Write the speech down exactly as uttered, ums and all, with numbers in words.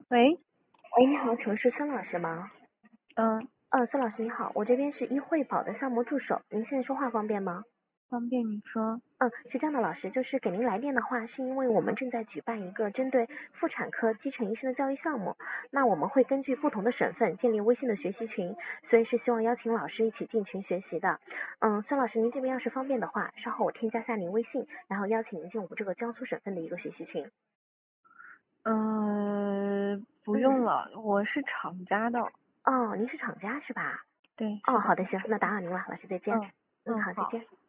喂， 喂，你好，请问是孙老师吗？ 嗯， 呃，孙老师你好，我这边是医惠保的项目助手，您现在说话方便吗？ 方便你说。 嗯，是这样的，老师，就是给您来电的话，是因为我们正在举办一个针对妇产科基层医生的教育项目，那我们会根据不同的省份建立微信的学习群，所以是希望邀请老师一起进群学习的。嗯，孙老师，您这边要是方便的话，稍后我添加下您微信，然后邀请您进我们这个江苏省份的一个学习群。 嗯，不用嗯， 了，我是厂家的。 哦，您是厂家是吧？ 对， 哦， 是的。 好的，行，那打扰您了，老师再见。 嗯嗯， 嗯， 好，再好。 见。